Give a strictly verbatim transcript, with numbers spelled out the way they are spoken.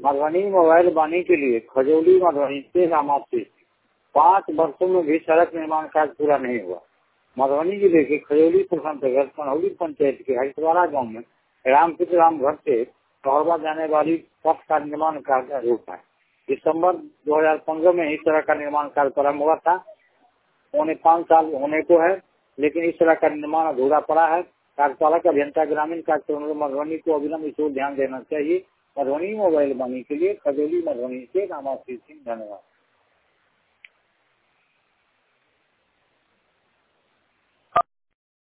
Madhubani mobile बानी के लिए खजौली मधुबनी से नामांकित पाँच वर्षों में भी सड़क निर्माण कार्य पूरा नहीं हुआ। मधुबनी जिले के खजौली प्रखंड अंतर्गत कन्हौली पंचायत के हरिद्वारा गांव में रामकृष्ण राम घर से कहरवा जाने वाली पथ का निर्माण कार्य रुका है। दिसंबर दो हजार पंद्रह में इस तरह का निर्माण कार्य प्रारंभ हुआ था। पौने पाँच साल होने को है, लेकिन इस तरह का निर्माण अधूरा पड़ा है। कार्यपालक अभियंता ग्रामीण कार्य मधुबनी को अविलंब इस ओर ध्यान देना चाहिए। मधुबनी मोबाइल बानी के लिए खजौली मधुबनी से रामाशीष सिंह, धन्यवाद।